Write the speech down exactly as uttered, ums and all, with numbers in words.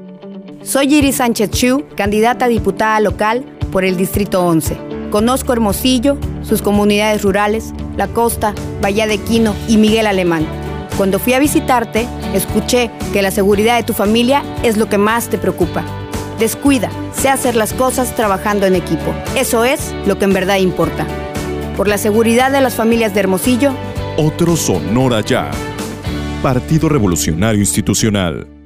Soy Iris Sánchez Chu, candidata a diputada local por el Distrito once. Conozco Hermosillo, sus comunidades rurales, la costa, Bahía de Quino y Miguel Alemán. Cuando fui a visitarte, escuché que la seguridad de tu familia es lo que más te preocupa. Descuida, sé hacer las cosas trabajando en equipo. Eso es lo que en verdad importa. Por la seguridad de las familias de Hermosillo. Otro Sonora Ya. Partido Revolucionario Institucional.